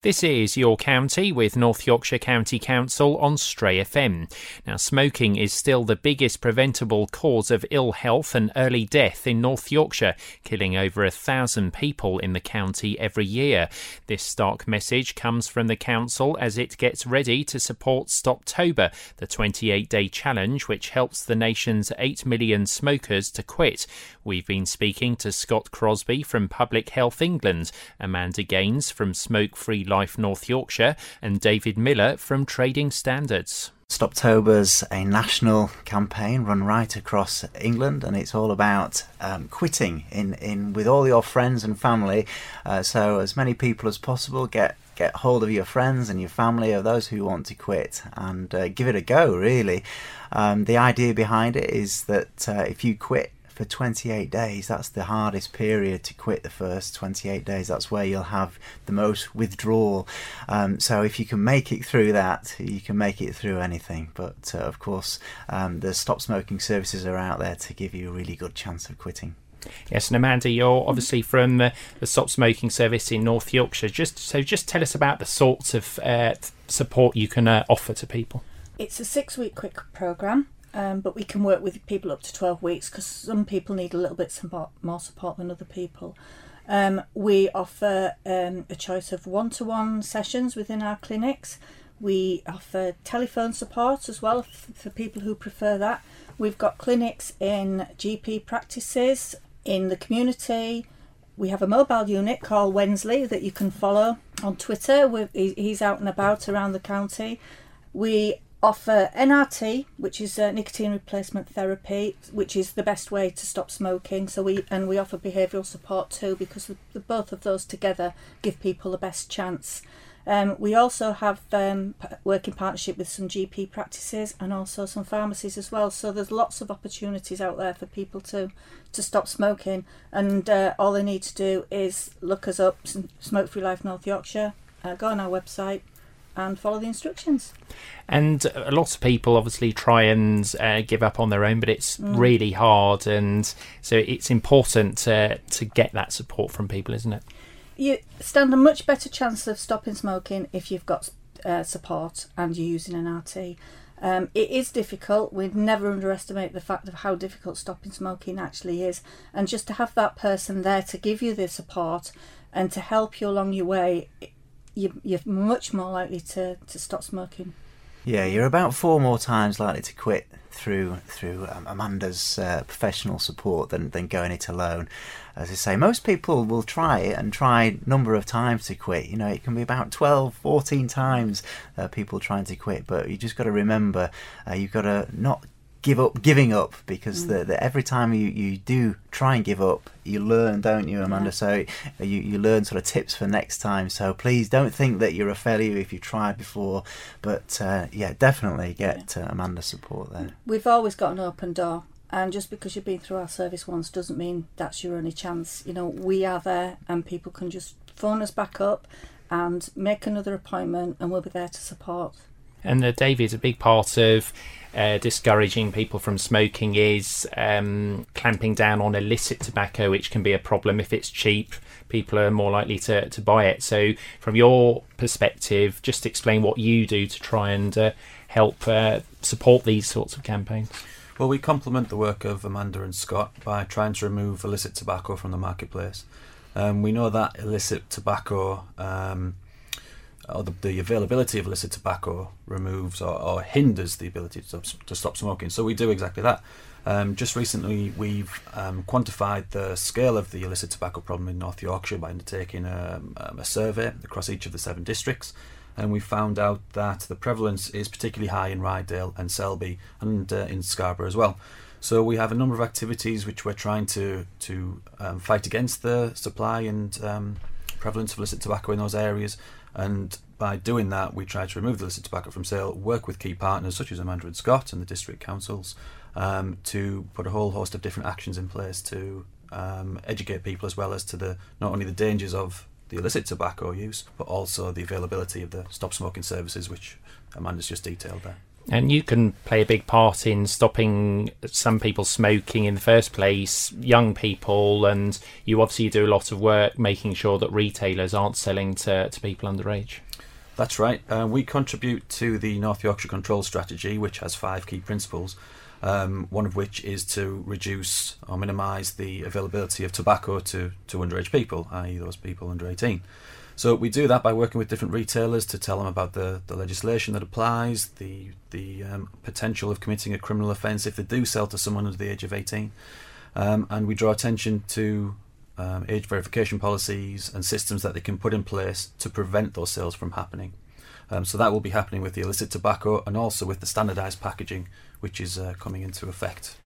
This is Your County with North Yorkshire County Council on Stray FM. Now, smoking is still the biggest preventable cause of ill health and early death in North Yorkshire, killing over 1,000 people in the county every year. This stark message comes from the council as it gets ready to support Stoptober, the 28-day challenge which helps the nation's 8 million smokers to quit. We've been speaking to Scott Crosby from Public Health England, Amanda Gaines from Smoke Free Life North Yorkshire, and David Miller from Trading Standards. Stoptober's a national campaign run right across England, and it's all about quitting in with all your friends and family. So as many people as possible get hold of your friends and your family, of those who want to quit, and give it a go, really. The idea behind it is that if you quit for 28 days, that's the hardest period to quit. The first 28 days, that's where you'll have the most withdrawal. So if you can make it through that, you can make it through anything. But of course, the stop smoking services are out there to give you a really good chance of quitting. Yes, and Amanda, you're obviously from the Stop Smoking Service in North Yorkshire. Just tell us about the sorts of support you can offer to people. It's a 6-week quick programme. But we can work with people up to 12 weeks because some people need a little bit more support than other people. We offer a choice of one-to-one sessions within our clinics. We offer telephone support as well for people who prefer that. We've got clinics in GP practices, in the community. We have a mobile unit called Wensley that you can follow on Twitter. He's out and about around the county. We offer NRT, which is nicotine replacement therapy, which is the best way to stop smoking. So we offer behavioural support too, because both of those together give people the best chance. We also have work in partnership with some GP practices and also some pharmacies as well. So there's lots of opportunities out there for people to stop smoking, and all they need to do is look us up, Smoke Free Life North Yorkshire, go on our website and follow the instructions. And a lot of people obviously try and give up on their own, but it's really hard, and so it's important to get that support from people, isn't it? You stand a much better chance of stopping smoking if you've got support and you're using an RT. It is difficult. We'd never underestimate the fact of how difficult stopping smoking actually is, and just to have that person there to give you the support and to help you along your way, you're much more likely to stop smoking. Yeah, you're about 4 more times likely to quit through Amanda's professional support than going it alone. As I say, most people will try it and try a number of times to quit. You know, it can be about 12, 14 times people trying to quit, but you just got to remember, you've got to not giving up, because the every time you do try and give up, you learn, don't you, Amanda? Yeah. So you learn sort of tips for next time. So please don't think that you're a failure if you tried before, but definitely get Amanda's support there. We've always got an open door, and just because you've been through our service once doesn't mean that's your only chance. You know, we are there, and people can just phone us back up and make another appointment, and we'll be there to support. And David, a big part of discouraging people from smoking is clamping down on illicit tobacco, which can be a problem. If it's cheap, people are more likely to buy it. So from your perspective, just explain what you do to try and help support these sorts of campaigns. Well, we complement the work of Amanda and Scott by trying to remove illicit tobacco from the marketplace. We know that illicit tobacco, or the availability of illicit tobacco, removes or hinders the ability to stop smoking. So we do exactly that. Just recently, we've quantified the scale of the illicit tobacco problem in North Yorkshire by undertaking a survey across each of the 7 districts. And we found out that the prevalence is particularly high in Rydale and Selby, and in Scarborough as well. So we have a number of activities which we're trying to fight against the supply and prevalence of illicit tobacco in those areas. And by doing that, we try to remove the illicit tobacco from sale, work with key partners such as Amanda and Scott and the district councils to put a whole host of different actions in place to educate people, as well as to not only the dangers of the illicit tobacco use, but also the availability of the stop smoking services, which Amanda's just detailed there. And you can play a big part in stopping some people smoking in the first place, young people, and you obviously do a lot of work making sure that retailers aren't selling to people underage. That's right. We contribute to the North Yorkshire Control Strategy, which has 5 key principles, one of which is to reduce or minimise the availability of tobacco to underage people, i.e. those people under 18. So we do that by working with different retailers to tell them about the legislation that applies, the potential of committing a criminal offence if they do sell to someone under the age of 18. And we draw attention to age verification policies and systems that they can put in place to prevent those sales from happening. So that will be happening with the illicit tobacco and also with the standardised packaging, which is coming into effect.